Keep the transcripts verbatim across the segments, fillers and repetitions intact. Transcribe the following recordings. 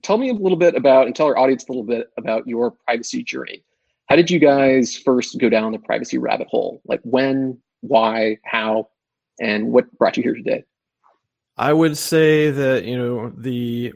tell me a little bit about, and tell our audience a little bit about your privacy journey. How did you guys first go down the privacy rabbit hole? Like when, why, how, and what brought you here today? I would say that, you know, the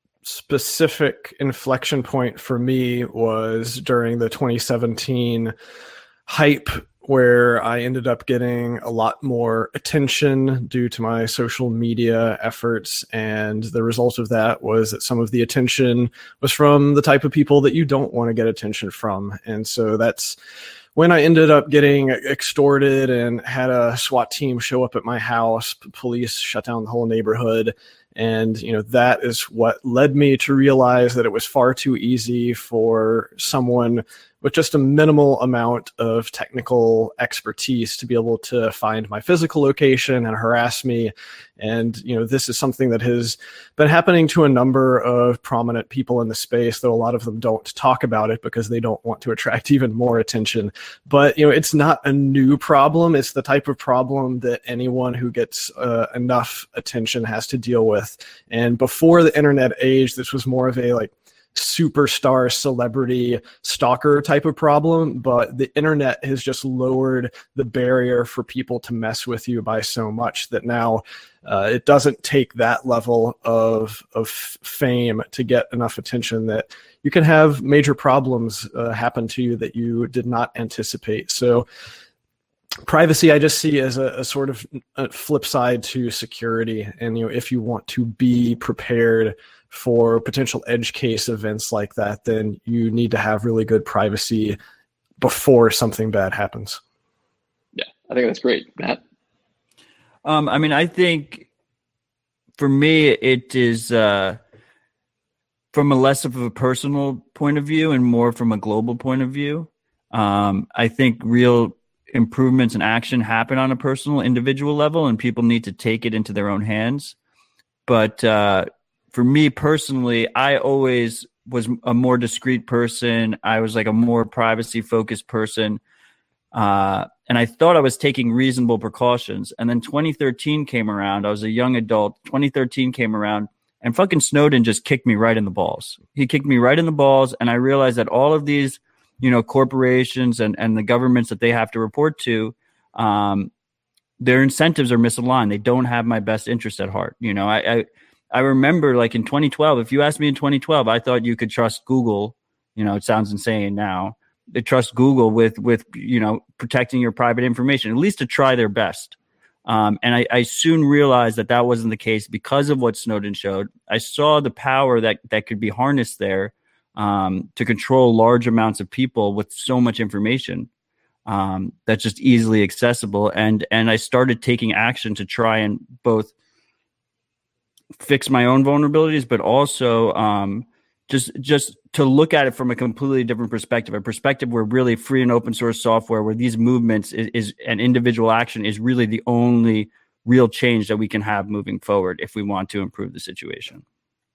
specific inflection point for me was during the twenty seventeen hype, where I ended up getting a lot more attention due to my social media efforts. And the result of that was that some of the attention was from the type of people that you don't want to get attention from. And so that's when I ended up getting extorted and had a SWAT team show up at my house. Police shut down the whole neighborhood. And, you know, that is what led me to realize that it was far too easy for someone with just a minimal amount of technical expertise to be able to find my physical location and harass me. And, you know, this is something that has been happening to a number of prominent people in the space, though a lot of them don't talk about it because they don't want to attract even more attention. But, you know, it's not a new problem. It's the type of problem that anyone who gets uh, enough attention has to deal with. And before the internet age, this was more of a like superstar celebrity stalker type of problem, but the internet has just lowered the barrier for people to mess with you by so much that now uh, it doesn't take that level of of fame to get enough attention that you can have major problems uh, happen to you that you did not anticipate. So privacy, I just see as a, a sort of a flip side to security. And, you know, if you want to be prepared for potential edge case events like that, then you need to have really good privacy before something bad happens. Yeah, I think that's great. Matt? Um, I mean, I think for me, it is uh, from a less of a personal point of view and more from a global point of view. Um, I think real improvements and action happen on a personal, individual level, and people need to take it into their own hands. But uh, for me personally, I always was a more discreet person. I was like a more privacy focused person. Uh, and I thought I was taking reasonable precautions. And then twenty thirteen came around. I was a young adult. twenty thirteen came around and fucking Snowden just kicked me right in the balls. He kicked me right in the balls. And I realized that all of these, you know, corporations and, and the governments that they have to report to, um, their incentives are misaligned. They don't have my best interest at heart. You know, I, I, I remember like in twenty twelve, if you asked me in twenty twelve, I thought you could trust Google. You know, it sounds insane now. They trust Google with, with, you know, protecting your private information, at least to try their best. Um, and I, I soon realized that that wasn't the case because of what Snowden showed. I saw the power that, that could be harnessed there um, to control large amounts of people with so much information um, that's just easily accessible. And, and I started taking action to try and both fix my own vulnerabilities, but also um, just just to look at it from a completely different perspective, a perspective where really free and open source software, where these movements is, is an individual action is really the only real change that we can have moving forward if we want to improve the situation.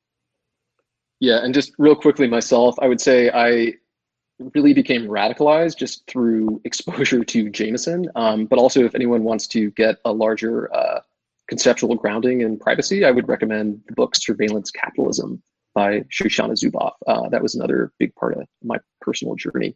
Yeah, and just real quickly myself, I would say I really became radicalized just through exposure to Jameson, um, but also if anyone wants to get a larger uh, conceptual grounding in privacy, I would recommend the book Surveillance Capitalism by Shoshana Zuboff. Uh, that was another big part of my personal journey.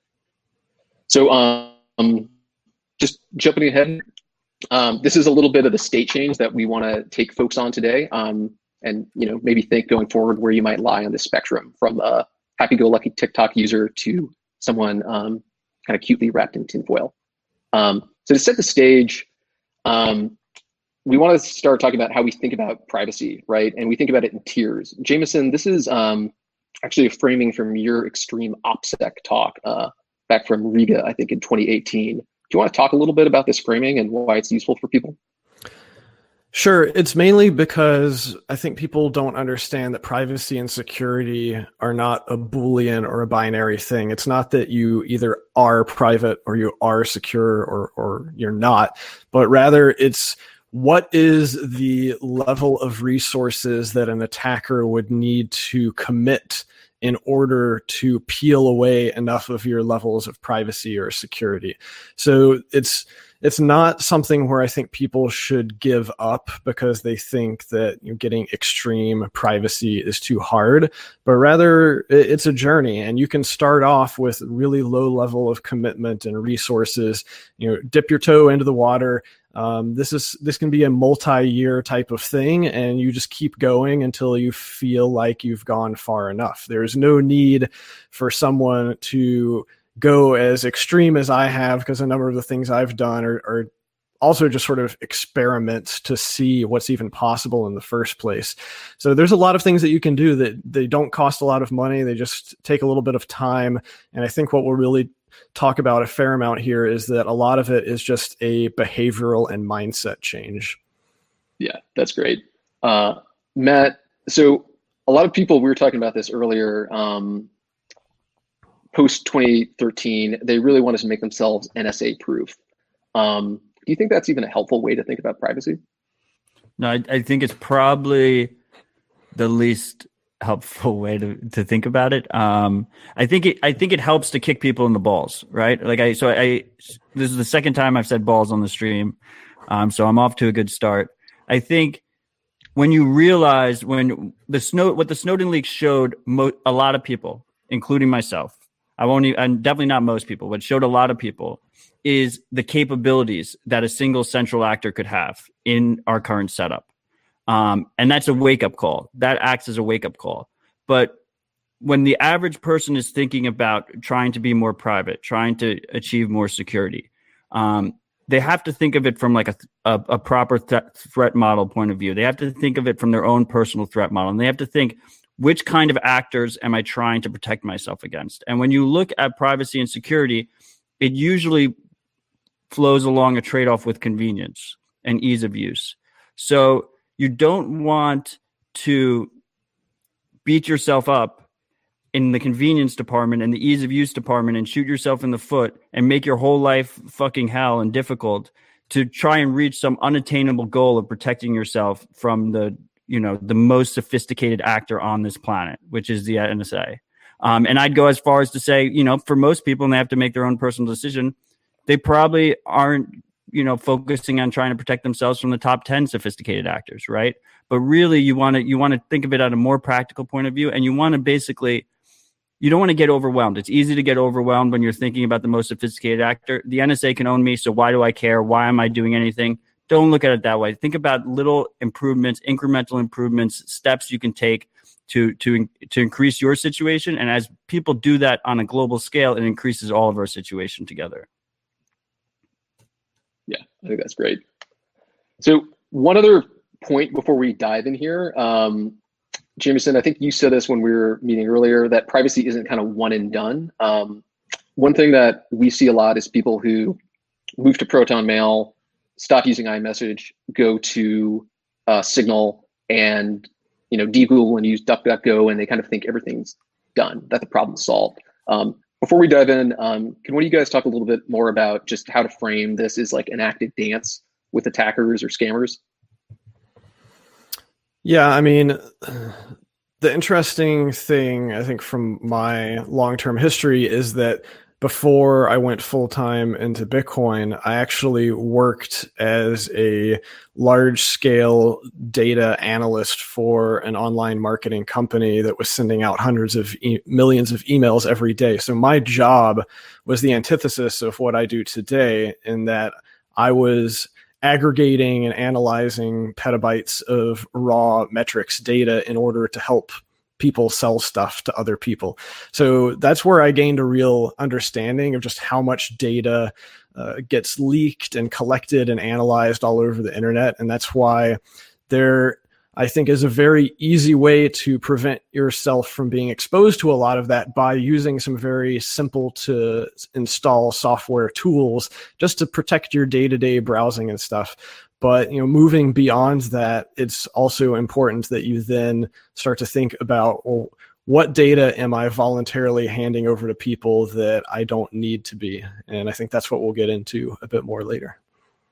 So um, just jumping ahead, um, this is a little bit of the state change that we want to take folks on today, um, and you know maybe think going forward where you might lie on the spectrum from a happy-go-lucky TikTok user to someone um, kind of cutely wrapped in tinfoil. Um, so to set the stage, um, we want to start talking about how we think about privacy, right? And we think about it in tiers. Jameson, this is um, actually a framing from your extreme OPSEC talk uh, back from Riga, I think in twenty eighteen. Do you want to talk a little bit about this framing and why it's useful for people? Sure. It's mainly because I think people don't understand that privacy and security are not a Boolean or a binary thing. It's not that you either are private or you are secure or, or you're not, but rather it's what is the level of resources that an attacker would need to commit in order to peel away enough of your levels of privacy or security. So it's it's not something where I think people should give up because they think that, you know, getting extreme privacy is too hard, but rather it's a journey, and you can start off with really low level of commitment and resources. You know, dip your toe into the water. Um, this is this can be a multi-year type of thing, and you just keep going until you feel like you've gone far enough. There's no need for someone to go as extreme as I have, because a number of the things I've done are, are also just sort of experiments to see what's even possible in the first place. So there's a lot of things that you can do that they don't cost a lot of money. They just take a little bit of time. And I think what we'll really talk about a fair amount here is that a lot of it is just a behavioral and mindset change. Yeah, that's great. Uh, Matt, so a lot of people, we were talking about this earlier, um, post twenty thirteen, they really wanted to make themselves N S A proof. Um, do you think that's even a helpful way to think about privacy? No, I, I think it's probably the least helpful way to, to think about it. Um, I think it, I think it helps to kick people in the balls, right? Like I, so I, this is the second time I've said balls on the stream. Um, so I'm off to a good start. I think when you realize when the snow, what the Snowden leaks showed mo- a lot of people, including myself, I won't even, and definitely not most people, but showed a lot of people, is the capabilities that a single central actor could have in our current setup. Um, and that's a wake-up call. That acts as a wake-up call. But when the average person is thinking about trying to be more private, trying to achieve more security, um, they have to think of it from like a, a, a proper th- threat model point of view. They have to think of it from their own personal threat model. And they have to think, which kind of actors am I trying to protect myself against? And when you look at privacy and security, it usually flows along a trade-off with convenience and ease of use. So you don't want to beat yourself up in the convenience department and the ease of use department and shoot yourself in the foot and make your whole life fucking hell and difficult to try and reach some unattainable goal of protecting yourself from the, you know, the most sophisticated actor on this planet, which is the N S A. Um, and I'd go as far as to say, you know, for most people, and they have to make their own personal decision, they probably aren't, you know, focusing on trying to protect themselves from the top ten sophisticated actors, right? But really, you want to you want to think of it at a more practical point of view, and you want to basically, you don't want to get overwhelmed. It's easy to get overwhelmed when you're thinking about the most sophisticated actor. The N S A can own me, so why do I care? Why am I doing anything? Don't look at it that way. Think about little improvements, incremental improvements, steps you can take to to to increase your situation. And as people do that on a global scale, it increases all of our situation together. Yeah, I think that's great. So one other point before we dive in here, um, Jameson, I think you said this when we were meeting earlier, that privacy isn't kind of one and done. Um, one thing that we see a lot is people who move to Proton Mail, stop using iMessage, go to uh, Signal, and you know de-Google and use DuckDuckGo, and they kind of think everything's done, that the problem's solved. Um, Before we dive in, um, can one of you guys talk a little bit more about just how to frame this as like an active dance with attackers or scammers? Yeah, I mean, the interesting thing, I think, from my long-term history is that before I went full-time into Bitcoin, I actually worked as a large-scale data analyst for an online marketing company that was sending out hundreds of e- millions of emails every day. So my job was the antithesis of what I do today, in that I was aggregating and analyzing petabytes of raw metrics data in order to help people sell stuff to other people. So that's where I gained a real understanding of just how much data uh, gets leaked and collected and analyzed all over the internet. And that's why there, I think, is a very easy way to prevent yourself from being exposed to a lot of that by using some very simple to install software tools just to protect your day-to-day browsing and stuff. But, you know, moving beyond that, it's also important that you then start to think about, well, what data am I voluntarily handing over to people that I don't need to be? And I think that's what we'll get into a bit more later.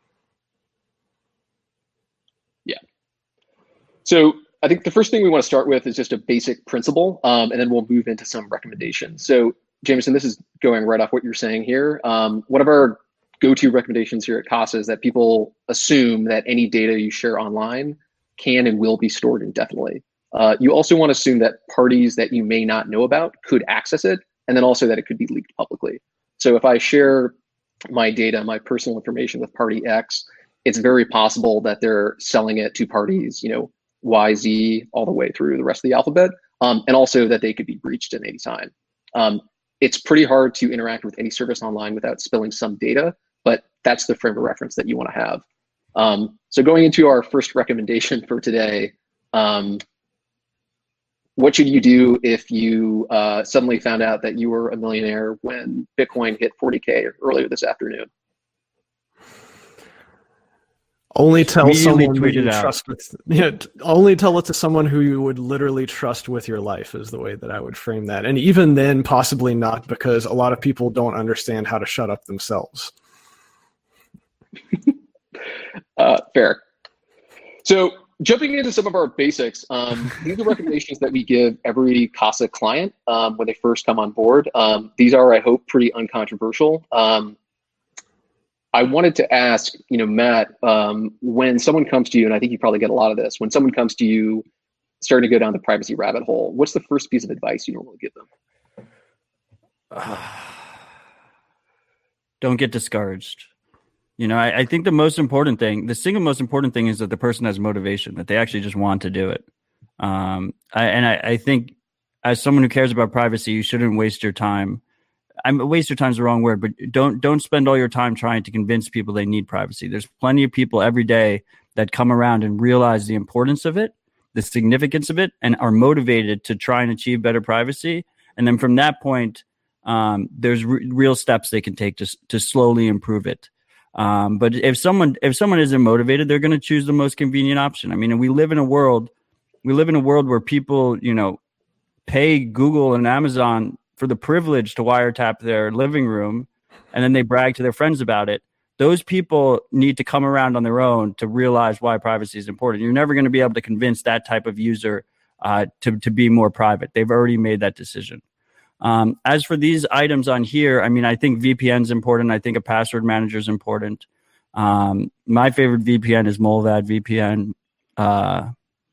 Yeah. So I think the first thing we want to start with is just a basic principle, um, and then we'll move into some recommendations. So Jameson, this is going right off what you're saying here. Um, one of our go-to recommendations here at Casa is that people assume that any data you share online can and will be stored indefinitely. Uh, you also want to assume that parties that you may not know about could access it, and then also that it could be leaked publicly. So if I share my data, my personal information with party X, it's very possible that they're selling it to parties, you know, Y, Z, all the way through the rest of the alphabet, um, and also that they could be breached at any time. Um, it's pretty hard to interact with any service online without spilling some data, but that's the frame of reference that you want to have. Um, so going into our first recommendation for today, um, what should you do if you uh, suddenly found out that you were a millionaire when Bitcoin hit forty K earlier this afternoon? Only tell someone who tweet you it out. trust with. Yeah, t- only tell it to someone who you would literally trust with your life is the way that I would frame that. And even then, possibly not, because a lot of people don't understand how to shut up themselves. uh, fair. So jumping into some of our basics, um, these are recommendations that we give every Casa client um, when they first come on board. Um, these are, I hope, pretty uncontroversial. Um, I wanted to ask, you know, Matt, um, when someone comes to you, and I think you probably get a lot of this, when someone comes to you starting to go down the privacy rabbit hole, what's the first piece of advice you normally give them? Uh, don't get discouraged. You know, I, I think the most important thing, the single most important thing is that the person has motivation, that they actually just want to do it. Um, I, and I, I think as someone who cares about privacy, you shouldn't waste your time. I'm waste your time is the wrong word, but don't don't spend all your time trying to convince people they need privacy. There's plenty of people every day that come around and realize the importance of it, the significance of it, and are motivated to try and achieve better privacy. And then from that point, um, there's re- real steps they can take to to slowly improve it. Um, but if someone if someone isn't motivated, they're going to choose the most convenient option. I mean, we live in a world we live in a world where people, you know, pay Google and Amazon for the privilege to wiretap their living room, and then they brag to their friends about it. Those people need to come around on their own to realize why privacy is important. You're never going to be able to convince that type of user uh, to, to be more private. They've already made that decision. Um, as for these items on here, I mean, I think V P N is important. I think a password manager is important. Um, my favorite V P N is Mullvad V P N. Uh,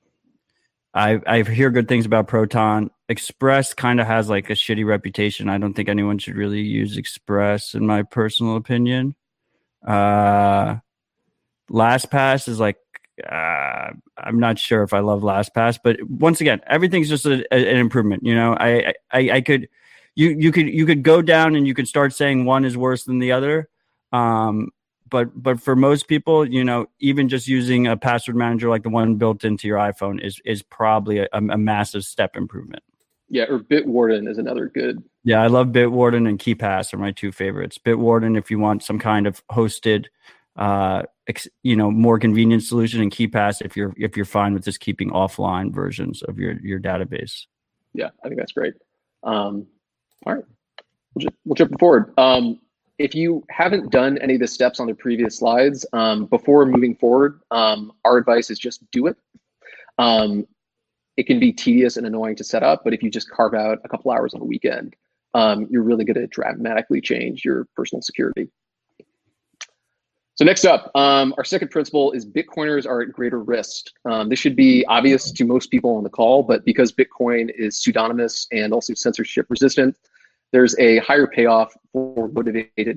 I, I hear good things about Proton. Express kind of has like a shitty reputation. I don't think anyone should really use Express, in my personal opinion. Uh, LastPass is like, uh, I'm not sure if I love LastPass, but once again, everything's just a, a, an improvement. You know, I, I, I could, you, you could, you could go down and you could start saying one is worse than the other. Um, But but for most people, you know, even just using a password manager like the one built into your iPhone is is probably a, a massive step improvement. Yeah, or Bitwarden is another good. Yeah, I love Bitwarden and KeePass are my two favorites. Bitwarden, if you want some kind of hosted, uh, ex, you know, more convenient solution, and KeePass if you're if you're fine with just keeping offline versions of your your database. Yeah, I think that's great. Um, all right, we'll, just, we'll jump forward. Um, If you haven't done any of the steps on the previous slides, um, before moving forward, um, our advice is just do it. Um, it can be tedious and annoying to set up, but if you just carve out a couple hours on the weekend, um, you're really going to dramatically change your personal security. So next up, um, our second principle is Bitcoiners are at greater risk. Um, this should be obvious to most people on the call, but because Bitcoin is pseudonymous and also censorship resistant, there's a higher payoff for motivated.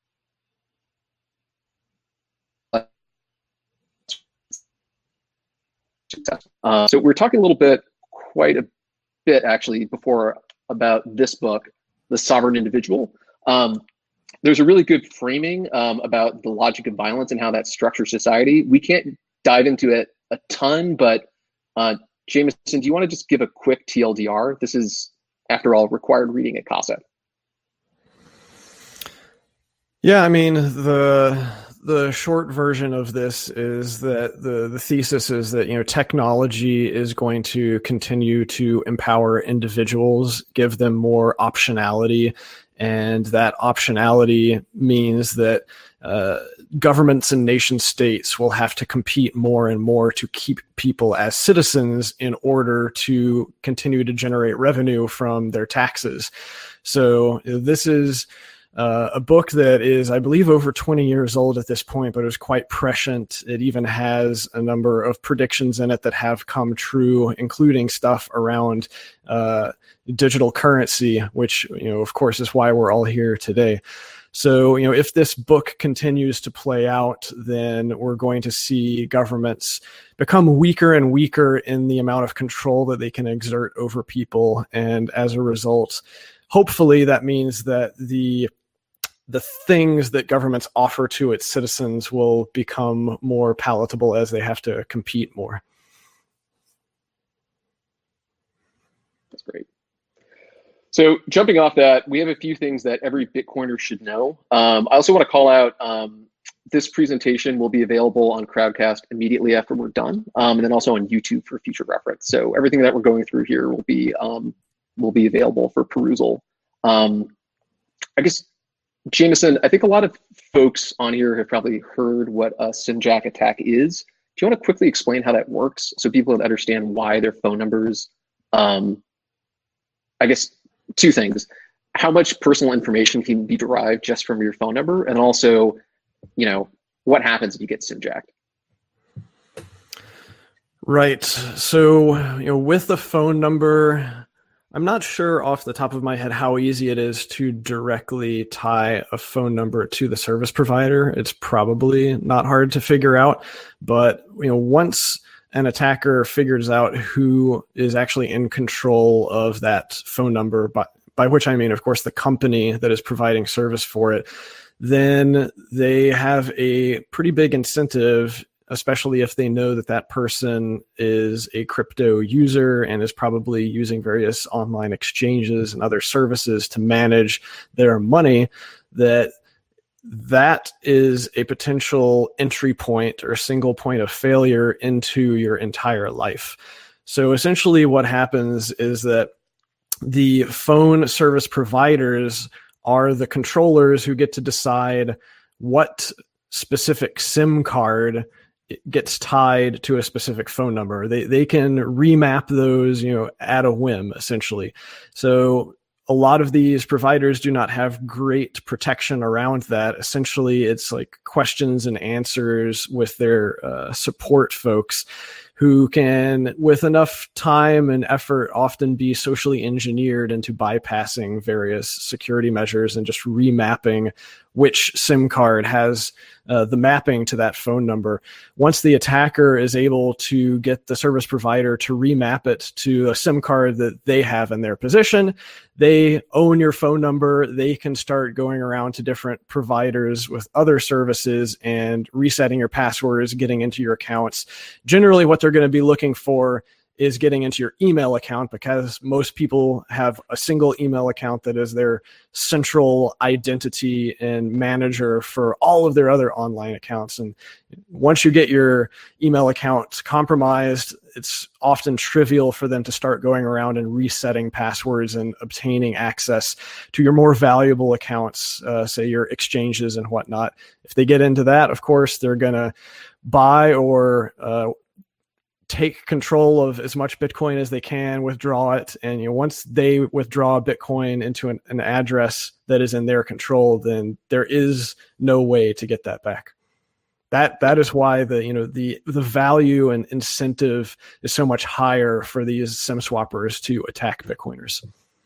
Uh, so we're talking a little bit, quite a bit actually, before about this book, The Sovereign Individual. Um, there's a really good framing um, about the logic of violence and how that structures society. We can't dive into it a ton, but uh, Jameson, do you want to just give a quick T L D R? This is, after all, required reading at Casa. Yeah, I mean, the the short version of this is that the, the thesis is that, you know, technology is going to continue to empower individuals, give them more optionality, and that optionality means that uh, governments and nation states will have to compete more and more to keep people as citizens in order to continue to generate revenue from their taxes. So this is uh, a book that is, I believe, over twenty years old at this point, but it was quite prescient. It even has a number of predictions in it that have come true, including stuff around uh, digital currency, which, you know, of course, is why we're all here today. So, you know, if this book continues to play out, then we're going to see governments become weaker and weaker in the amount of control that they can exert over people. And as a result, hopefully that means that the the things that governments offer to its citizens will become more palatable as they have to compete more. That's great. So jumping off that, we have a few things that every Bitcoiner should know. Um, I also want to call out um, this presentation will be available on Crowdcast immediately after we're done, um, and then also on YouTube for future reference. So everything that we're going through here will be um, will be available for perusal. Um, I guess, Jameson, I think a lot of folks on here have probably heard what a SimJack attack is. Do you want to quickly explain how that works so people understand why their phone numbers, um, I guess, two things: how much personal information can be derived just from your phone number, and also, you know, what happens if you get SimJacked? Right. So, you know, with the phone number, I'm not sure off the top of my head how easy it is to directly tie a phone number to the service provider. It's probably not hard to figure out, but, you know, once an attacker figures out who is actually in control of that phone number, by, by which I mean, of course, the company that is providing service for it, then they have a pretty big incentive, especially if they know that that person is a crypto user and is probably using various online exchanges and other services to manage their money, that that is a potential entry point or single point of failure into your entire life. So essentially what happens is that the phone service providers are the controllers who get to decide what specific SIM card gets tied to a specific phone number. They they can remap those, you know, at a whim, essentially. So a lot of these providers do not have great protection around that. Essentially, it's like questions and answers with their uh, support folks who can, with enough time and effort, often be socially engineered into bypassing various security measures and just remapping which SIM card has uh, the mapping to that phone number. Once the attacker is able to get the service provider to remap it to a SIM card that they have in their possession, they own your phone number. They can start going around to different providers with other services and resetting your passwords, getting into your accounts. Generally, what they're going to be looking for is getting into your email account, because most people have a single email account that is their central identity and manager for all of their other online accounts. And once you get your email account compromised, it's often trivial for them to start going around and resetting passwords and obtaining access to your more valuable accounts, uh, say your exchanges and whatnot. If they get into that, of course, they're going to buy or uh, take control of as much Bitcoin as they can, withdraw it. And, you know, once they withdraw Bitcoin into an, an address that is in their control, then there is no way to get that back. That that is why the, you know, the the value and incentive is so much higher for these SIM swappers to attack Bitcoiners.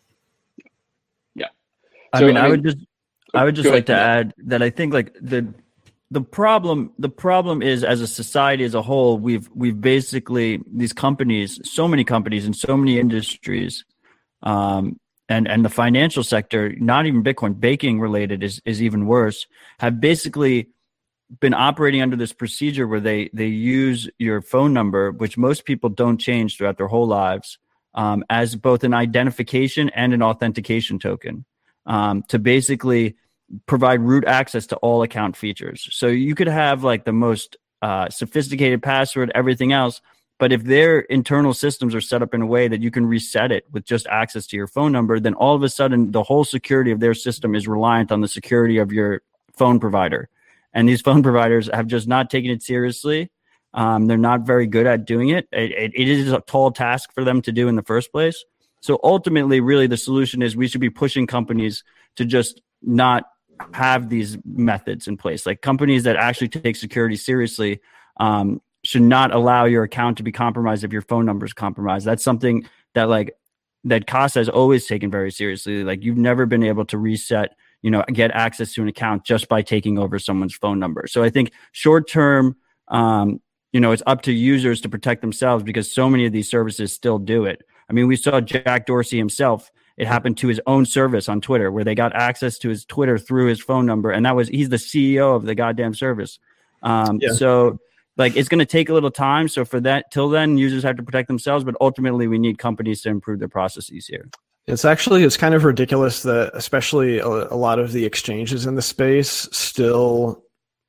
Yeah. I So, mean, I I mean- would just I would just Go like to ahead. add that I think like the the problem the problem is, as a society as a whole, we've we've basically, these companies, so many companies in so many industries, um, and and the financial sector, not even Bitcoin, baking related is is even worse, have basically been operating under this procedure where they they use your phone number, which most people don't change throughout their whole lives, um, as both an identification and an authentication token, um, to basically provide root access to all account features. So you could have like the most uh, sophisticated password, everything else, but if their internal systems are set up in a way that you can reset it with just access to your phone number, then all of a sudden the whole security of their system is reliant on the security of your phone provider. And these phone providers have just not taken it seriously. Um, they're not very good at doing it. It, it. It is a tall task for them to do in the first place. So ultimately, really, the solution is we should be pushing companies to just not have these methods in place. Like companies that actually take security seriously um, should not allow your account to be compromised if your phone number is compromised. That's something that like that Casa has always taken very seriously. Like you've never been able to reset, you know, get access to an account just by taking over someone's phone number. So I think short term, um, you know, it's up to users to protect themselves because so many of these services still do it. I mean, we saw Jack Dorsey himself. It happened to his own service on Twitter where they got access to his Twitter through his phone number. And that was, he's the C E O of the goddamn service. Um, yeah. So like, it's going to take a little time. So for that, till then, users have to protect themselves, but ultimately we need companies to improve their processes here. It's actually, it's kind of ridiculous that especially a, a lot of the exchanges in the space still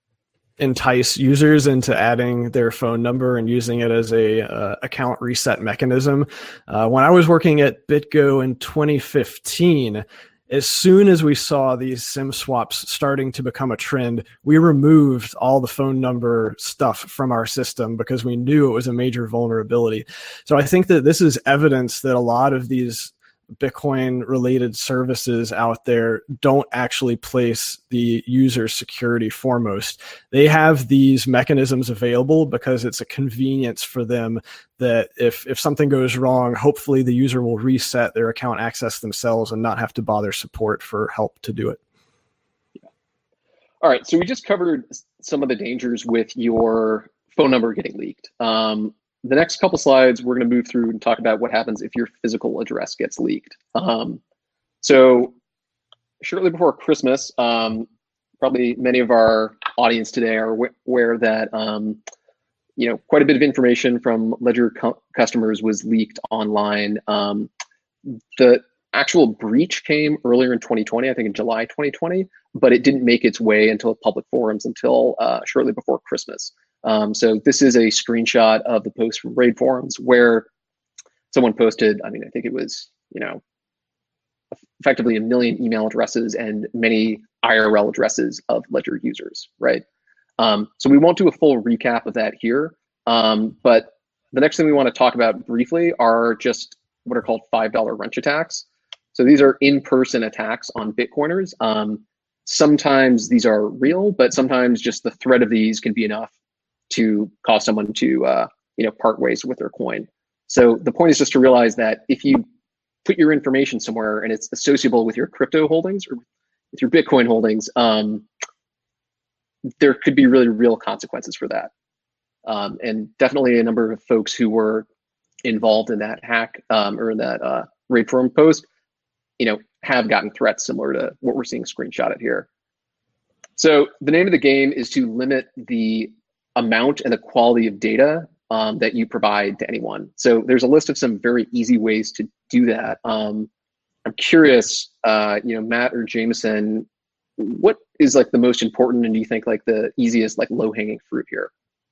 entice users into adding their phone number and using it as a uh, account reset mechanism. Uh, when I was working at BitGo in twenty fifteen, as soon as we saw these SIM swaps starting to become a trend, we removed all the phone number stuff from our system because we knew it was a major vulnerability. So I think that this is evidence that a lot of these Bitcoin related services out there don't actually place the user security foremost. They have these mechanisms available because it's a convenience for them that if, if something goes wrong, hopefully the user will reset their account access themselves and not have to bother support for help to do it. Yeah. All right. So we just covered some of the dangers with your phone number getting leaked. Um, The next couple slides, we're going to move through and talk about what happens if your physical address gets leaked. Um, so shortly before Christmas, um, probably many of our audience today are aware that um, you know, quite a bit of information from Ledger cu- customers was leaked online. Um, the actual breach came earlier in twenty twenty, I think in July twenty twenty, but it didn't make its way into public forums until uh, shortly before Christmas. Um, so this is a screenshot of the post from Raid Forums where someone posted, I mean, I think it was, you know, effectively a million email addresses and many I R L addresses of Ledger users, right? Um, so we won't do a full recap of that here, um, but the next thing we want to talk about briefly are just what are called five dollar wrench attacks. So these are in-person attacks on Bitcoiners. Um, sometimes these are real, but sometimes just the threat of these can be enough to cause someone to uh, you know, part ways with their coin. So the point is just to realize that if you put your information somewhere and it's associable with your crypto holdings or with your Bitcoin holdings, um, there could be really real consequences for that. Um, and definitely a number of folks who were involved in that hack um, or in that uh, Raid Forum post, you know, have gotten threats similar to what we're seeing screenshotted here. So the name of the game is to limit the amount and the quality of data um, that you provide to anyone. So there's a list of some very easy ways to do that. Um, I'm curious, uh, you know, Matt or Jameson, what is like the most important and do you think like the easiest, like low hanging fruit here?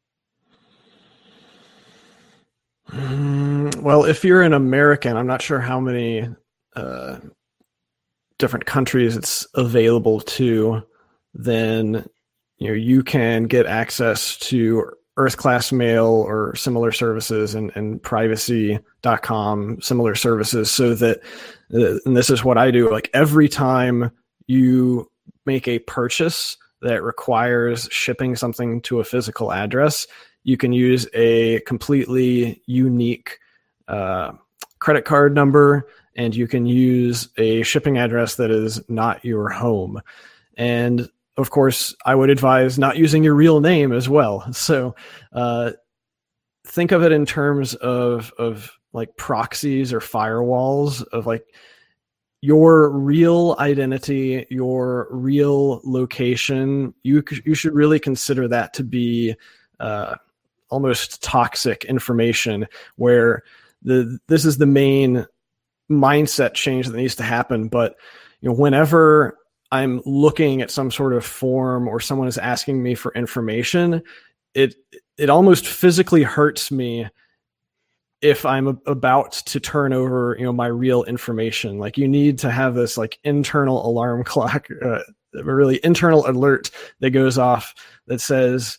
Mm, well, if you're an American, I'm not sure how many uh, different countries it's available to, then you know, you can get access to Earth Class Mail or similar services and, and privacy dot com, similar services, so that, uh, and this is what I do, like every time you make a purchase that requires shipping something to a physical address, you can use a completely unique uh, credit card number, and you can use a shipping address that is not your home. And of course, I would advise not using your real name as well. So uh, think of it in terms of, of like proxies or firewalls of like your real identity, your real location. You, you should really consider that to be uh, almost toxic information, where the this is the main mindset change that needs to happen. But you know, whenever I'm looking at some sort of form or someone is asking me for information, it it almost physically hurts me if I'm a, about to turn over, you know, my real information. Like you need to have this like internal alarm clock, uh, a really internal alert that goes off that says,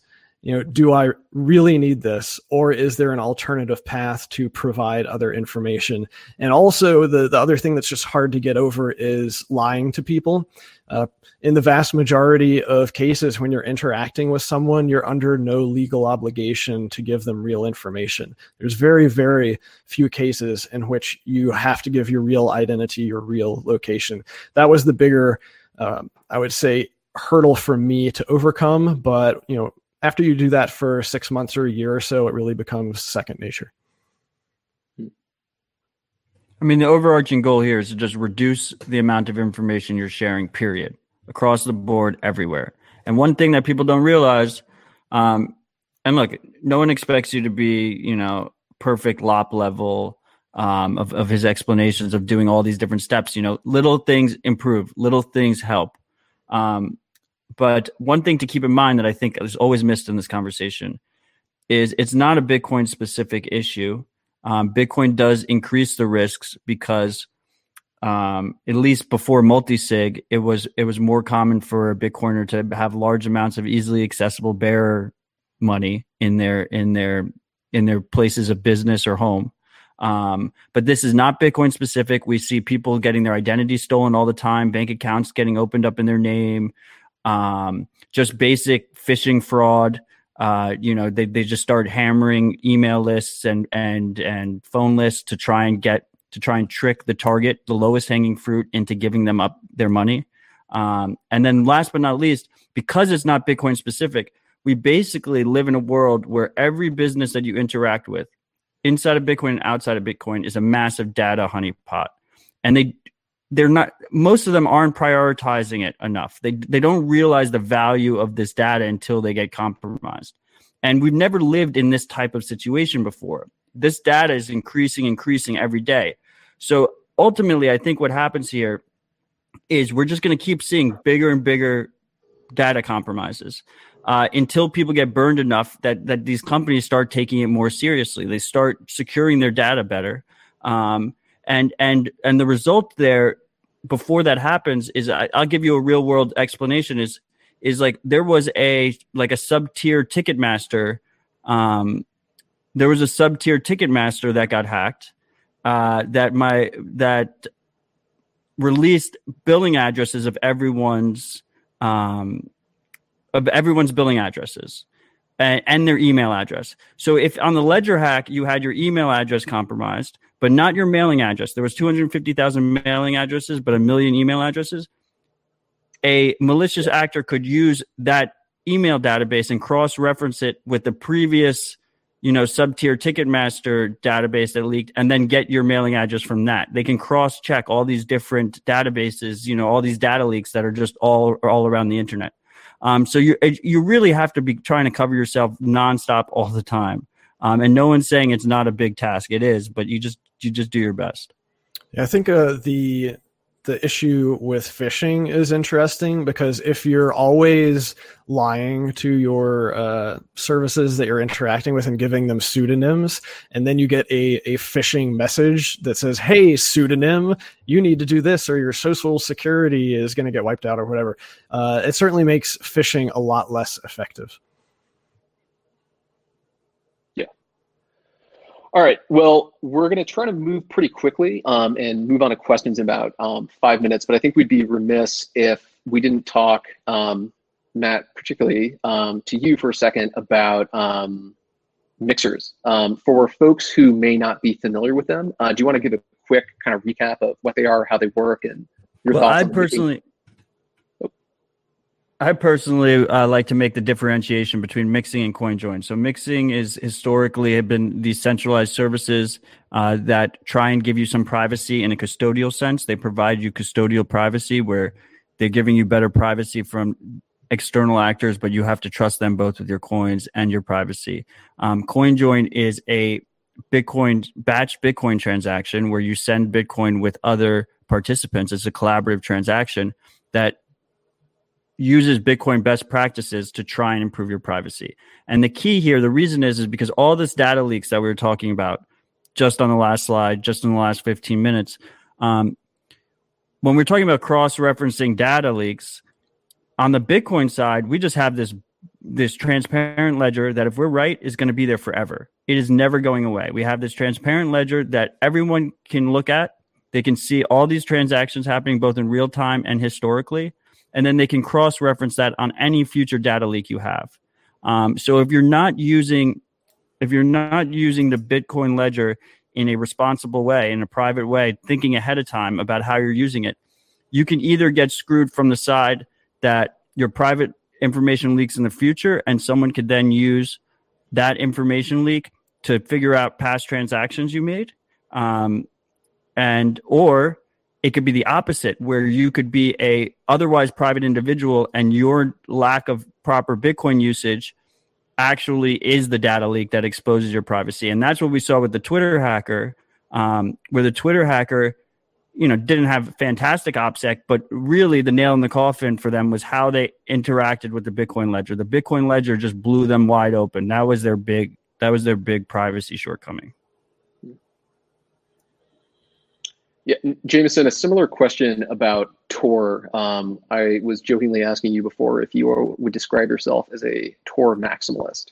you know, do I really need this, or is there an alternative path to provide other information? And also the, the other thing that's just hard to get over is lying to people. Uh, in the vast majority of cases, when you're interacting with someone, you're under no legal obligation to give them real information. There's very, very few cases in which you have to give your real identity, your real location. That was the bigger, um, I would say, hurdle for me to overcome. But, you know, after you do that for six months or a year or so, it really becomes second nature. I mean, the overarching goal here is to just reduce the amount of information you're sharing, period, across the board, everywhere. And one thing that people don't realize, um, and look, no one expects you to be, you know, perfect L O P level um, of, of his explanations of doing all these different steps. You know, little things improve, little things help. Um, but one thing to keep in mind that I think is always missed in this conversation is it's not a Bitcoin specific issue. Um, Bitcoin does increase the risks because, um, at least before multi-sig, it was it was more common for a Bitcoiner to have large amounts of easily accessible bearer money in their in their in their places of business or home. Um, but this is not Bitcoin specific. We see people getting their identity stolen all the time, bank accounts getting opened up in their name, um, just basic phishing fraud. Uh, you know, they, they just start hammering email lists and, and, and phone lists to try and get, to try and trick the target, the lowest hanging fruit, into giving them up their money. Um, and then last but not least, because it's not Bitcoin specific, we basically live in a world where every business that you interact with inside of Bitcoin and outside of Bitcoin is a massive data honeypot. And they, they're not, most of them aren't prioritizing it enough. They they don't realize the value of this data until they get compromised. And we've never lived in this type of situation before. This data is increasing, increasing every day. So ultimately, I think what happens here is we're just going to keep seeing bigger and bigger data compromises uh, until people get burned enough that that these companies start taking it more seriously. They start securing their data better. Um, And and and the result there, before that happens, is I, I'll give you a real world explanation. Is is like there was a like a sub tier Ticketmaster, um, there was a sub tier Ticketmaster that got hacked, uh, that my that released billing addresses of everyone's um, of everyone's billing addresses. And, and their email address. So if on the Ledger hack, you had your email address compromised, but not your mailing address, there was two hundred fifty thousand mailing addresses, but a million email addresses. A malicious actor could use that email database and cross-reference it with the previous, you know, sub-tier Ticketmaster database that leaked, and then get your mailing address from that. They can cross-check all these different databases, you know, all these data leaks that are just all all around the internet. Um, so you you really have to be trying to cover yourself nonstop all the time. Um, and no one's saying it's not a big task. It is, but you just you just do your best. Yeah, I think uh, the the issue with phishing is interesting, because if you're always lying to your uh, services that you're interacting with and giving them pseudonyms, and then you get a, a phishing message that says, hey, pseudonym, you need to do this or your social security is going to get wiped out or whatever, uh, it certainly makes phishing a lot less effective. All right. Well, we're going to try to move pretty quickly um, and move on to questions in about um, five minutes. But I think we'd be remiss if we didn't talk, um, Matt, particularly um, to you for a second about um, mixers. Um, for folks who may not be familiar with them, uh, do you want to give a quick kind of recap of what they are, how they work, and your well, thoughts? I on personally. I personally uh, like to make the differentiation between mixing and CoinJoin. So mixing is historically have been these centralized services uh, that try and give you some privacy in a custodial sense. They provide you custodial privacy where they're giving you better privacy from external actors, but you have to trust them both with your coins and your privacy. Um, CoinJoin is a Bitcoin batch Bitcoin transaction where you send Bitcoin with other participants. It's a collaborative transaction that uses Bitcoin best practices to try and improve your privacy. And the key here, the reason is, is because all this data leaks that we were talking about just on the last slide, just in the last fifteen minutes, um, when we're talking about cross-referencing data leaks, on the Bitcoin side, we just have this this transparent ledger that, if we're right, is going to be there forever. It is never going away. We have this transparent ledger that everyone can look at. They can see all these transactions happening both in real time and historically, and then they can cross-reference that on any future data leak you have. Um, so if you're not using, if you're not using the Bitcoin ledger in a responsible way, in a private way, thinking ahead of time about how you're using it, you can either get screwed from the side that your private information leaks in the future, and someone could then use that information leak to figure out past transactions you made. Um, and, or it could be the opposite, where you could be a otherwise private individual and your lack of proper Bitcoin usage actually is the data leak that exposes your privacy. And that's what we saw with the Twitter hacker, um, where the Twitter hacker, you know, didn't have fantastic OPSEC, but really the nail in the coffin for them was how they interacted with the Bitcoin ledger. The Bitcoin ledger just blew them wide open. That was their big, that was their big privacy shortcoming. Yeah, Jameson, a similar question about Tor. Um, I was jokingly asking you before if you would describe yourself as a Tor maximalist.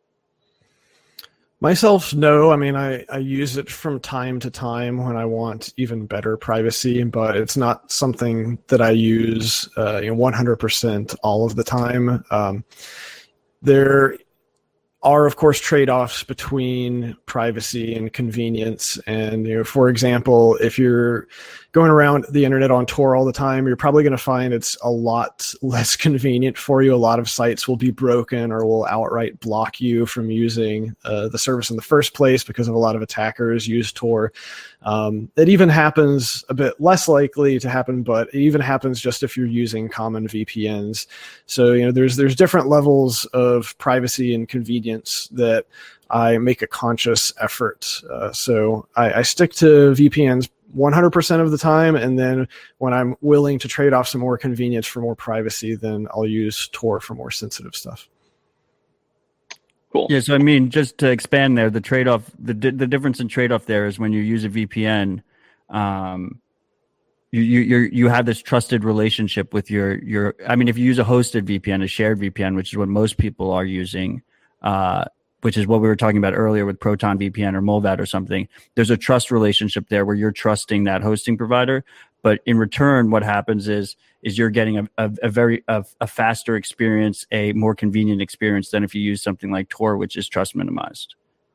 Myself, no. I mean, I, I use it from time to time when I want even better privacy, but it's not something that I use uh, you know, one hundred percent all of the time. Um, there are, of course, trade-offs between privacy and convenience. And, you know, for example, if you're going around the internet on Tor all the time, you're probably going to find it's a lot less convenient for you. A lot of sites will be broken or will outright block you from using uh, the service in the first place because of a lot of attackers use Tor. Um, it even happens a bit less likely to happen, but it even happens just if you're using common V P Ns. So, you know, there's there's different levels of privacy and convenience that I make a conscious effort. Uh, so I, I stick to V P Ns one hundred percent of the time, and then when I'm willing to trade off some more convenience for more privacy, then I'll use Tor for more sensitive stuff. Cool. Yeah, so I mean, just to expand there, the trade-off, the the difference in trade-off there is when you use a V P N, um, you you you're, you have this trusted relationship with your your. I mean, if you use a hosted V P N, a shared V P N, which is what most people are using, uh, which is what we were talking about earlier with Proton V P N or Mullvad or something, there's a trust relationship there where you're trusting that hosting provider. But in return, what happens is is you're getting a, a, a very a, a faster experience, a more convenient experience than if you use something like Tor, which is trust minimized.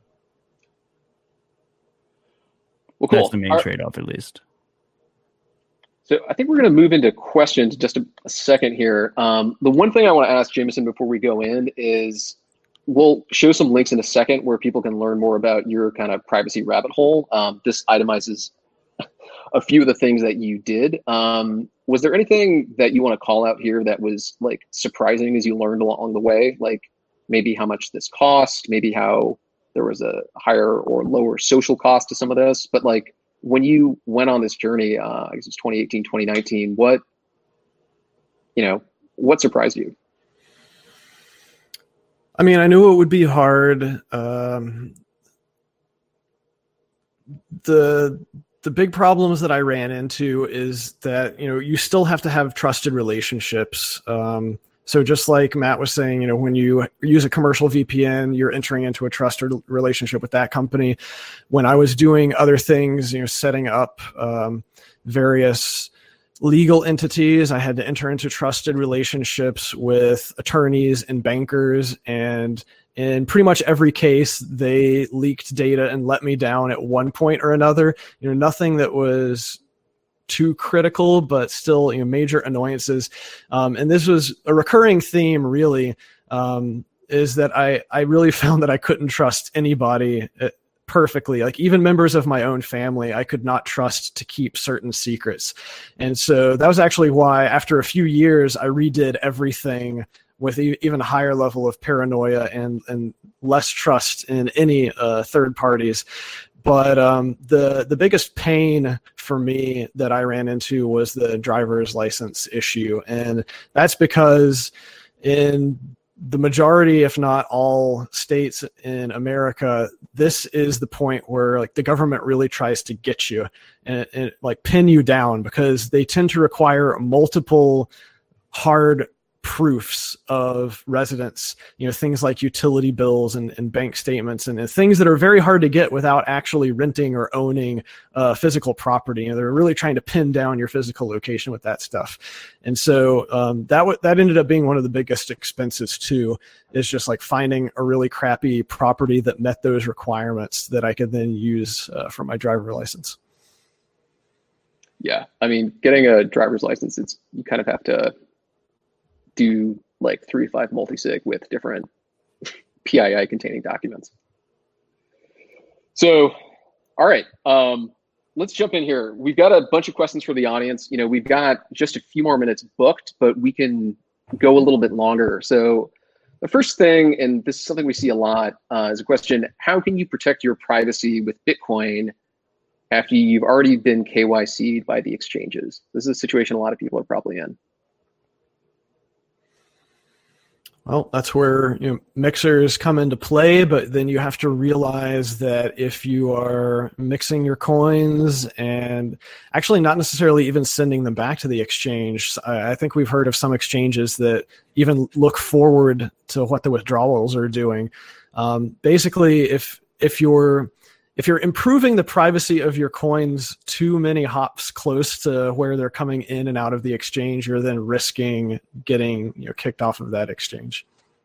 Well, cool. That's the main Our, trade-off, at least. So I think we're going to move into questions just a, a second here. Um, the one thing I want to ask Jameson before we go in is, we'll show some links in a second where people can learn more about your kind of privacy rabbit hole. Um, this itemizes a few of the things that you did. Um, was there anything that you want to call out here that was like surprising as you learned along the way? Like maybe how much this cost, maybe how there was a higher or lower social cost to some of this, but like when you went on this journey, uh, I guess it's twenty eighteen, twenty nineteen, what, you know, what surprised you? I mean, I knew it would be hard. Um, the the big problems that I ran into is that, you know, you still have to have trusted relationships. Um, so just like Matt was saying, you know, when you use a commercial V P N, you're entering into a trusted relationship with that company. When I was doing other things, you know, setting up um, various legal entities, I had to enter into trusted relationships with attorneys and bankers, and in pretty much every case, they leaked data and let me down at one point or another. You know, nothing that was too critical, but still, you know, major annoyances. Um, and this was a recurring theme, really, um, is that I I really found that I couldn't trust anybody perfectly. Like even members of my own family, I could not trust to keep certain secrets. And so that was actually why after a few years, I redid everything with e- even a higher level of paranoia and, and less trust in any uh, third parties. But um, the the biggest pain for me that I ran into was the driver's license issue. And that's because in the majority, if not all states in America, this is the point where like the government really tries to get you and, and like pin you down, because they tend to require multiple hard proofs of residence, you know, things like utility bills and, and bank statements and, and things that are very hard to get without actually renting or owning uh, physical property. You know, they're really trying to pin down your physical location with that stuff. And so um, that w- that ended up being one of the biggest expenses too, is just like finding a really crappy property that met those requirements that I could then use uh, for my driver license. Yeah, I mean, getting a driver's license, it's you kind of have to do like three to five multi-sig with different P I I containing documents. So, all right, um, let's jump in here. We've got a bunch of questions for the audience. You know, we've got just a few more minutes booked, but we can go a little bit longer. So the first thing, and this is something we see a lot, uh, is a question: how can you protect your privacy with Bitcoin after you've already been K Y C'd by the exchanges? This is a situation a lot of people are probably in. Well, that's where, you know, mixers come into play, but then you have to realize that if you are mixing your coins and actually not necessarily even sending them back to the exchange, I think we've heard of some exchanges that even look forward to what the withdrawals are doing. Um, basically, if if you're If you're improving the privacy of your coins too many hops close to where they're coming in and out of the exchange, you're then risking getting, you know, kicked off of that exchange.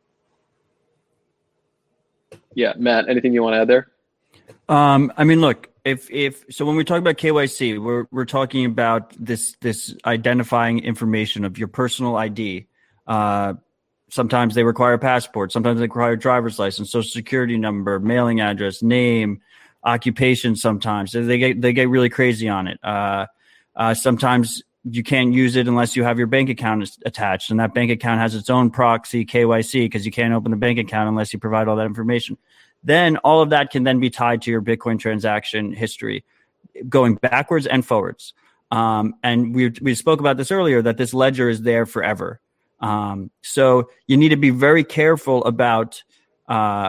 Yeah, Matt, anything you want to add there? Um, I mean, look, if if so, when we talk about K Y C, we're we're talking about this this identifying information of your personal I D. Uh, sometimes they require a passport, sometimes they require a driver's license, social security number, mailing address, name, occupation. Sometimes they get they get really crazy on it. Uh, uh, sometimes you can't use it unless you have your bank account attached, and that bank account has its own proxy K Y C because you can't open the bank account unless you provide all that information. Then all of that can then be tied to your Bitcoin transaction history, going backwards and forwards. Um, and we we spoke about this earlier, that this ledger is there forever. Um, so you need to be very careful about uh,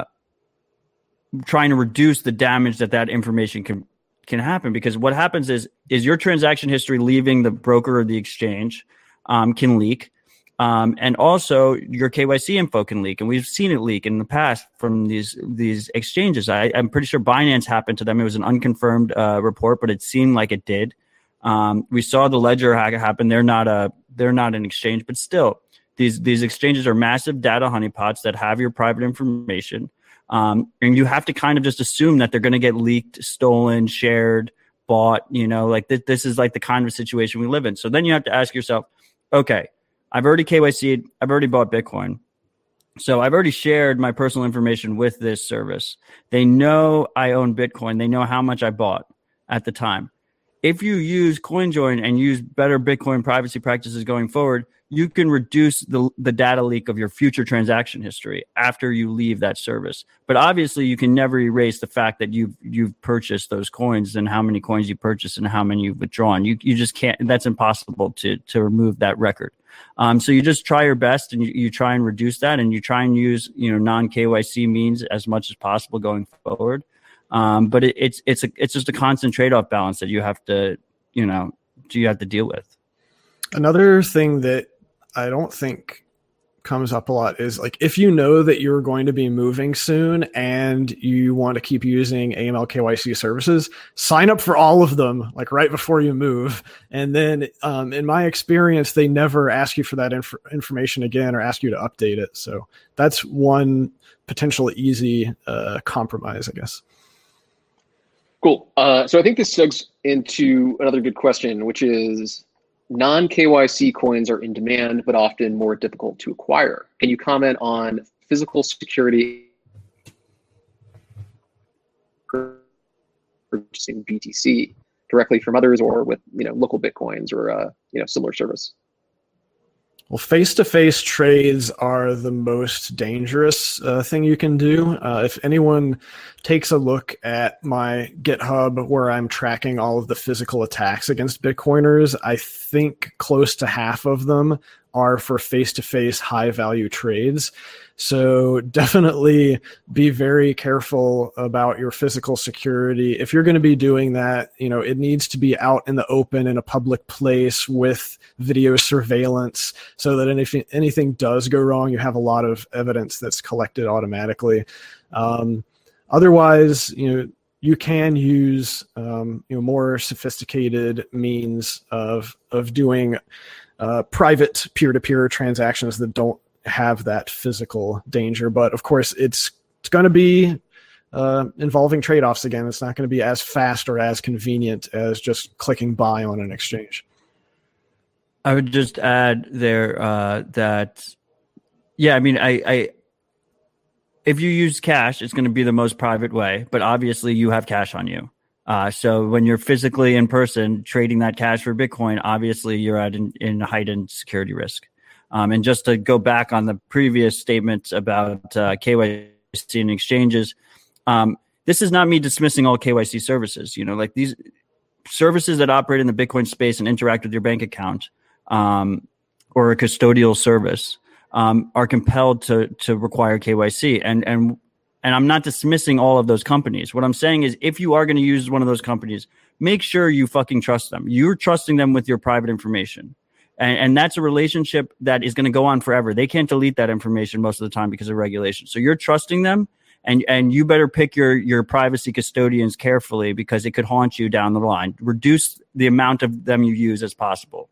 trying to reduce the damage that that information can can happen, because what happens is is your transaction history leaving the broker or the exchange um, can leak, um, and also your K Y C info can leak, and we've seen it leak in the past from these these exchanges. I, I'm pretty sure Binance happened to them. It was an unconfirmed uh, report, but it seemed like it did. Um, we saw the Ledger hack happen. They're not a they're not an exchange, but still, these these exchanges are massive data honeypots that have your private information. Um, and you have to kind of just assume that they're going to get leaked, stolen, shared, bought, you know, like th- this is like the kind of situation we live in. So then you have to ask yourself, okay, I've already K Y C'd, I've already bought Bitcoin. So I've already shared my personal information with this service. They know I own Bitcoin. They know how much I bought at the time. If you use CoinJoin and use better Bitcoin privacy practices going forward, you can reduce the the data leak of your future transaction history after you leave that service. But obviously, you can never erase the fact that you've you've purchased those coins and how many coins you purchased and how many you've withdrawn. You you just can't. That's impossible to to remove that record. Um, so you just try your best and you, you try and reduce that, and you try and use, you know, non K Y C means as much as possible going forward. Um, but it, it's it's a, it's just a constant trade-off balance that you have to you know you have to deal with. Another thing that I don't think comes up a lot is, like, if you know that you're going to be moving soon and you want to keep using A M L K Y C services, sign up for all of them, like right before you move. And then um, in my experience, they never ask you for that inf- information again or ask you to update it. So that's one potential easy uh, compromise, I guess. Cool. Uh, so I think this segues into another good question, which is, non-K Y C coins are in demand, but often more difficult to acquire. Can you comment on physical security purchasing B T C directly from others, or with, you know, local Bitcoins or uh, you know, similar service? Well, face-to-face trades are the most dangerous uh, thing you can do. Uh, if anyone takes a look at my GitHub where I'm tracking all of the physical attacks against Bitcoiners, I think close to half of them are for face-to-face high-value trades. So definitely be very careful about your physical security. If you're going to be doing that, you know, it needs to be out in the open in a public place with video surveillance so that if anything does go wrong, you have a lot of evidence that's collected automatically. Um, otherwise, you know, you can use um, you know, more sophisticated means of of doing uh, private peer-to-peer transactions that don't have that physical danger. But of course, it's it's going to be uh, involving trade-offs again. It's not going to be as fast or as convenient as just clicking buy on an exchange. I would just add there uh, that, yeah, I mean, I, I if you use cash, it's going to be the most private way, but obviously you have cash on you. Uh, so when you're physically in person trading that cash for Bitcoin, obviously you're at in, in heightened security risk. Um, and just to go back on the previous statement about uh, K Y C and exchanges, um, this is not me dismissing all K Y C services. You know, like these services that operate in the Bitcoin space and interact with your bank account um, or a custodial service um, are compelled to to require K Y C. And and and I'm not dismissing all of those companies. What I'm saying is, if you are going to use one of those companies, make sure you fucking trust them. You're trusting them with your private information. And, and that's a relationship that is going to go on forever. They can't delete that information most of the time because of regulation. So you're trusting them, and, and you better pick your, your privacy custodians carefully because it could haunt you down the line. Reduce the amount of them you use as possible.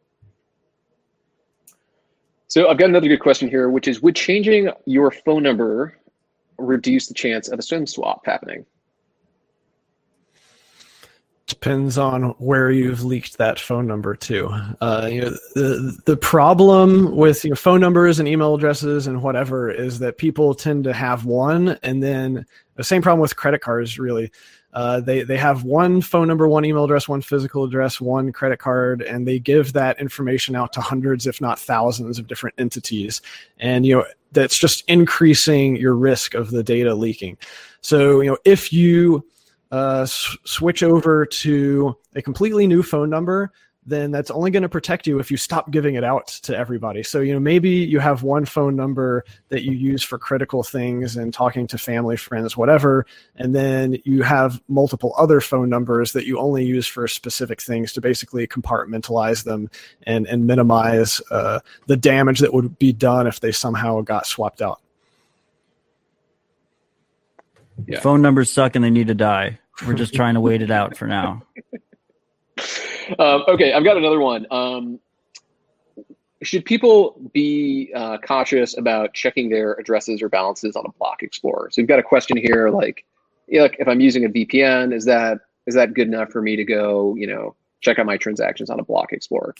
So I've got another good question here, which is, would changing your phone number reduce the chance of a SIM swap happening? Depends on where you've leaked that phone number to. Uh, you know, the the problem with you know, phone numbers and email addresses and whatever is that people tend to have one, and then the same problem with credit cards. Really, uh, they they have one phone number, one email address, one physical address, one credit card, and they give that information out to hundreds, if not thousands, of different entities, and you know that's just increasing your risk of the data leaking. So you know if you Uh, s- switch over to a completely new phone number, then that's only going to protect you if you stop giving it out to everybody. So, you know, maybe you have one phone number that you use for critical things and talking to family, friends, whatever, and then you have multiple other phone numbers that you only use for specific things to basically compartmentalize them and, and minimize uh, the damage that would be done if they somehow got swapped out. Yeah. Phone numbers suck and they need to die. We're just trying to wait it out for now. Um, okay, I've got another one. Um, should people be uh, cautious about checking their addresses or balances on a block explorer? So we've got a question here, like, you know, like if I'm using a V P N, is that is that good enough for me to go, you know, check out my transactions on a block explorer?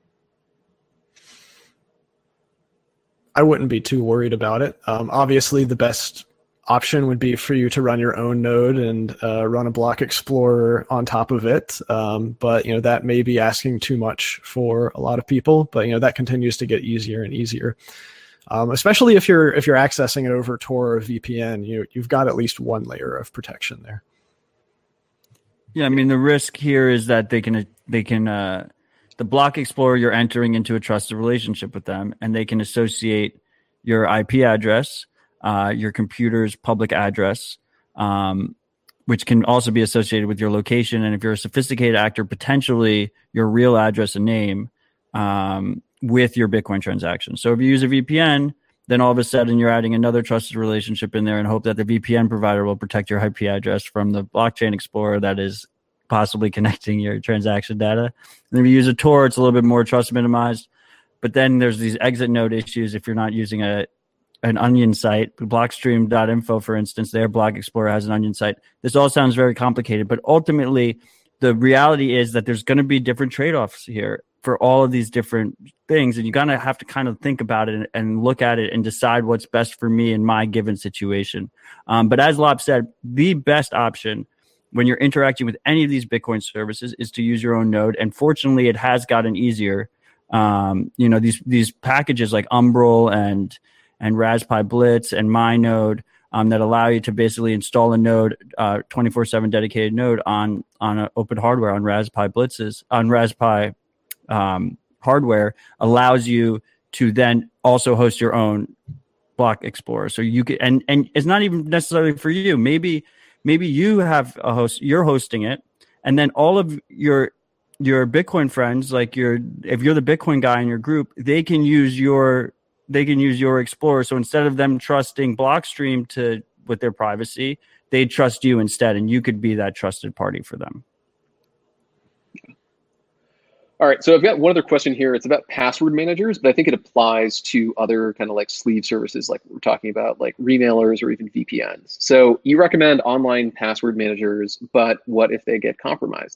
I wouldn't be too worried about it. Um, obviously, the best option would be for you to run your own node and uh, run a block explorer on top of it. Um, but, you know, that may be asking too much for a lot of people, but, you know, that continues to get easier and easier. Um, especially if you're, if you're accessing it over Tor or V P N, you, you've got at least one layer of protection there. Yeah. I mean, the risk here is that they can, they can, uh, the block explorer, you're entering into a trusted relationship with them, and they can associate your I P address, Uh, your computer's public address, um, which can also be associated with your location. And if you're a sophisticated actor, potentially your real address and name um, with your Bitcoin transaction. So if you use a V P N, then all of a sudden you're adding another trusted relationship in there and hope that the V P N provider will protect your I P address from the blockchain explorer that is possibly connecting your transaction data. And if you use a Tor, it's a little bit more trust minimized. But then there's these exit node issues if you're not using a an onion site, blockstream dot info, for instance. Their block explorer has an onion site. This all sounds very complicated, but ultimately the reality is that there's going to be different trade-offs here for all of these different things. And you're going to have to kind of think about it and, and look at it and decide what's best for me in my given situation. Um, but as Lop said, the best option when you're interacting with any of these Bitcoin services is to use your own node. And fortunately, it has gotten easier. Um, you know, these, these packages like Umbrel and and Raspberry Blitz and MyNode um, that allow you to basically install a node, uh, twenty-four seven dedicated node on on a open hardware on Raspberry Blitzes, on Raspberry um, hardware, allows you to then also host your own Block Explorer. So you could, and and it's not even necessarily for you. Maybe maybe you have a host, you're hosting it, and then all of your your Bitcoin friends, like your if you're the Bitcoin guy in your group, they can use your they can use your Explorer. So instead of them trusting Blockstream to with their privacy, they trust you instead, and you could be that trusted party for them. All right, so I've got one other question here. It's about password managers, but I think it applies to other kind of like sleeve services, like we're talking about, like remailers or even V P Ns. So you recommend online password managers, but what if they get compromised?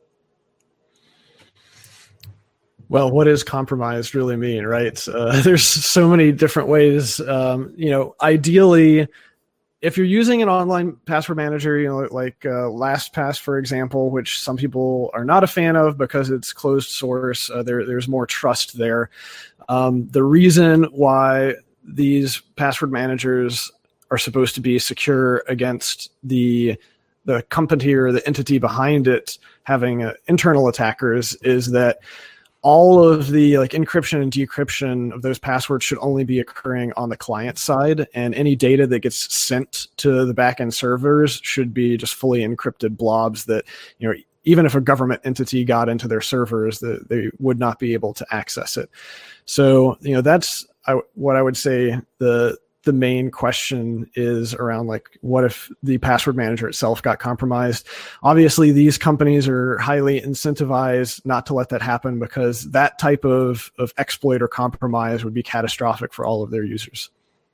Well, what does compromised really mean, right? Uh, there's so many different ways. Um, you know, ideally, if you're using an online password manager, you know, like uh, LastPass, for example, which some people are not a fan of because it's closed source, uh, there, there's more trust there. Um, the reason why these password managers are supposed to be secure against the the company or the entity behind it having uh, internal attackers is that all of the like encryption and decryption of those passwords should only be occurring on the client side, and any data that gets sent to the backend servers should be just fully encrypted blobs that, you know, even if a government entity got into their servers, that they would not be able to access it. So, you know, that's I, what I would say the the main question is around, like, what if the password manager itself got compromised? Obviously, these companies are highly incentivized not to let that happen, because that type of, of exploit or compromise would be catastrophic for all of their users.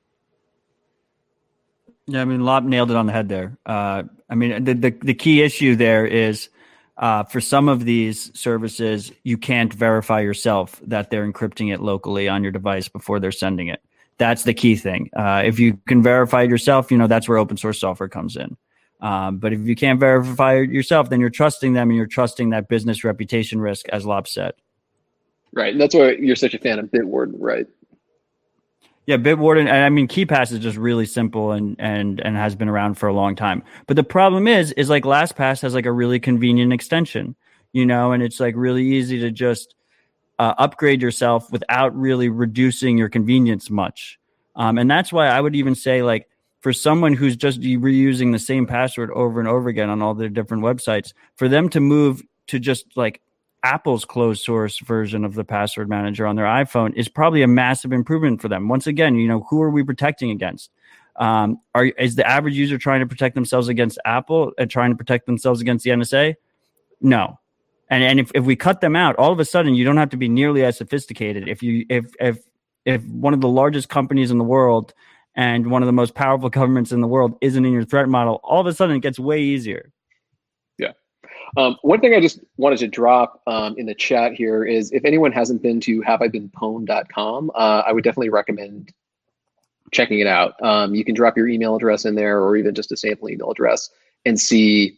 Yeah, I mean, Lob nailed it on the head there. Uh, I mean, the, the, the key issue there is uh, for some of these services, you can't verify yourself that they're encrypting it locally on your device before they're sending it. That's the key thing. Uh, if you can verify it yourself, you know, that's where open source software comes in. Um, but if you can't verify it yourself, then you're trusting them, and you're trusting that business reputation risk, as Lob said. Right. And that's why you're such a fan of Bitwarden, right? Yeah, Bitwarden. And I mean, KeePass is just really simple and and and has been around for a long time. But the problem is, is like LastPass has like a really convenient extension, you know, and it's like really easy to just Uh, upgrade yourself without really reducing your convenience much. Um, and that's why I would even say, like, for someone who's just reusing the same password over and over again on all their different websites, for them to move to just like Apple's closed source version of the password manager on their iPhone is probably a massive improvement for them. Once again, you know, who are we protecting against? Um, are is the average user trying to protect themselves against Apple and trying to protect themselves against the N S A? No. And and if, if we cut them out, all of a sudden you don't have to be nearly as sophisticated. If you if if if one of the largest companies in the world and one of the most powerful governments in the world isn't in your threat model, all of a sudden it gets way easier. Yeah. Um, one thing I just wanted to drop um, in the chat here is, if anyone hasn't been to have I been pwned dot com, uh, I would definitely recommend checking it out. Um, you can drop your email address in there, or even just a sample email address, and see,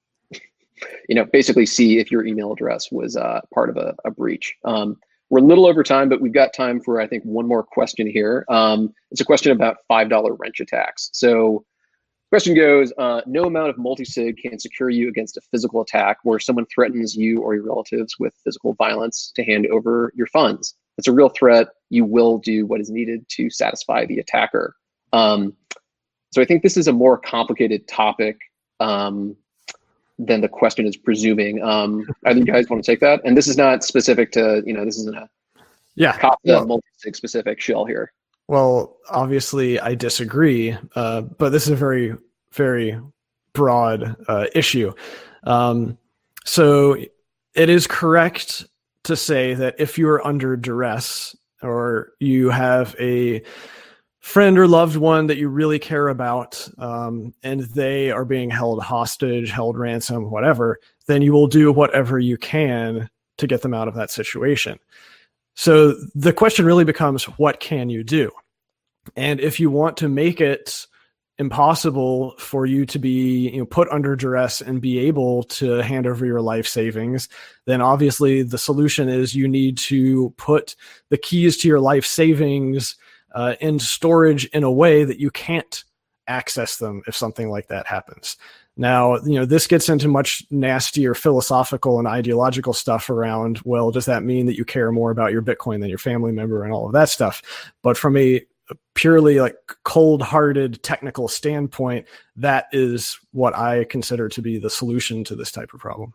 you know, basically see if your email address was uh, part of a, a breach. Um, we're a little over time, but we've got time for, I think, one more question here. Um, it's a question about five dollar wrench attacks. So the question goes, uh, no amount of multi-sig can secure you against a physical attack where someone threatens you or your relatives with physical violence to hand over your funds. It's a real threat. You will do what is needed to satisfy the attacker. Um, so I think this is a more complicated topic Um, than the question is presuming. Um, I think you guys want to take that. And this is not specific to, you know, this isn't a yeah, Kafka well, multi-sig specific shell here. Well, obviously I disagree, uh, but this is a very, very broad uh, issue. Um, so it is correct to say that if you're under duress, or you have a friend or loved one that you really care about, um, and they are being held hostage, held ransom, whatever, then you will do whatever you can to get them out of that situation. So the question really becomes, what can you do? And if you want to make it impossible for you to be, you know, put under duress and be able to hand over your life savings, then obviously the solution is you need to put the keys to your life savings Uh, in storage in a way that you can't access them if something like that happens. Now, you know, this gets into much nastier philosophical and ideological stuff around, well, does that mean that you care more about your Bitcoin than your family member and all of that stuff? But from a, a purely like cold-hearted technical standpoint, that is what I consider to be the solution to this type of problem.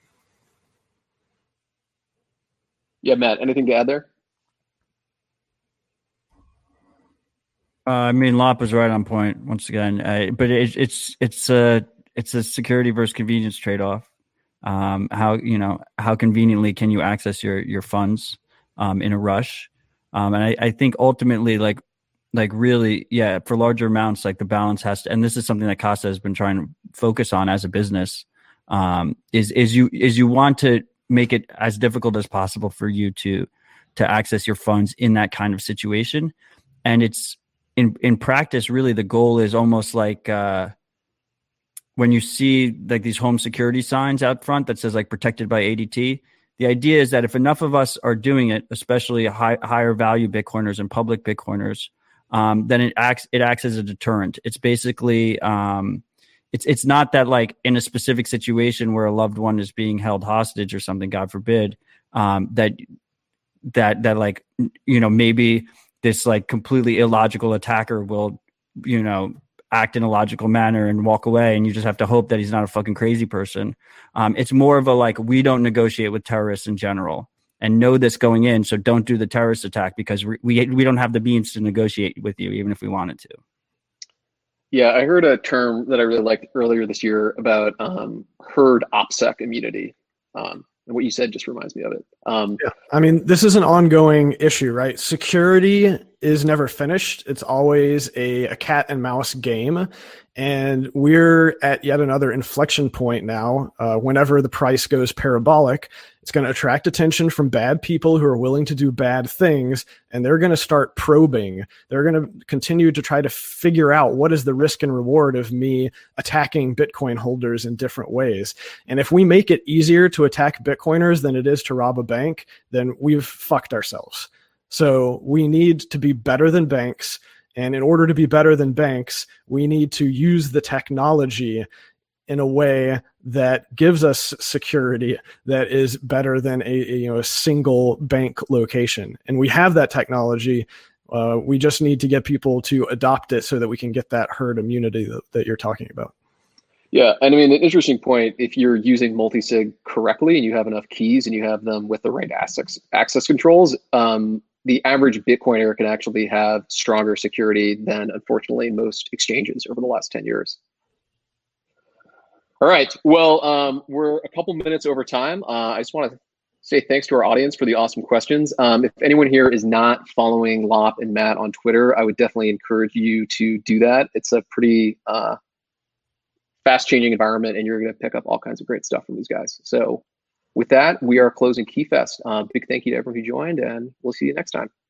Yeah, Matt, anything to add there? Uh, I mean, Lop was right on point once again, uh, but it, it's it's a it's a security versus convenience trade-off. Um, how you know how conveniently can you access your your funds um, in a rush? Um, and I, I think ultimately, like like really, yeah, for larger amounts, like the balance has to. And this is something that Casa has been trying to focus on as a business. Um, is is you is you want to make it as difficult as possible for you to to access your funds in that kind of situation, and it's in in practice, really, the goal is almost like uh, when you see like these home security signs out front that says like protected by A D T. The idea is that if enough of us are doing it, especially high, higher value Bitcoiners and public Bitcoiners, um, then it acts it acts as a deterrent. It's basically um, it's it's not that like in a specific situation where a loved one is being held hostage or something, God forbid, um, that that that like you know maybe this like completely illogical attacker will, you know, act in a logical manner and walk away, and you just have to hope that he's not a fucking crazy person. Um, it's more of a like, we don't negotiate with terrorists in general, and know this going in, so don't do the terrorist attack because we we, we don't have the means to negotiate with you, even if we wanted to. Yeah, I heard a term that I really liked earlier this year about um, herd OPSEC immunity. Um, And what you said just reminds me of it. Um, yeah. I mean, this is an ongoing issue, right? Security is never finished. It's always a, a cat and mouse game. And we're at yet another inflection point now. Uh, whenever the price goes parabolic, it's going to attract attention from bad people who are willing to do bad things. And they're going to start probing. They're going to continue to try to figure out what is the risk and reward of me attacking Bitcoin holders in different ways. And if we make it easier to attack Bitcoiners than it is to rob a bank, then we've fucked ourselves. So we need to be better than banks. And in order to be better than banks, we need to use the technology in a way that gives us security that is better than a, a you know a single bank location. And we have that technology. Uh, we just need to get people to adopt it so that we can get that herd immunity that, that you're talking about. Yeah, and I mean, an interesting point, if you're using multisig correctly and you have enough keys and you have them with the right access, access controls, um, the average Bitcoiner can actually have stronger security than, unfortunately, most exchanges over the last ten years. All right. Well, um, we're a couple minutes over time. Uh, I just want to say thanks to our audience for the awesome questions. Um, if anyone here is not following Lop and Matt on Twitter, I would definitely encourage you to do that. It's a pretty uh, fast-changing environment, and you're going to pick up all kinds of great stuff from these guys. So with that, we are closing KeyFest. Uh, big thank you to everyone who joined, and we'll see you next time.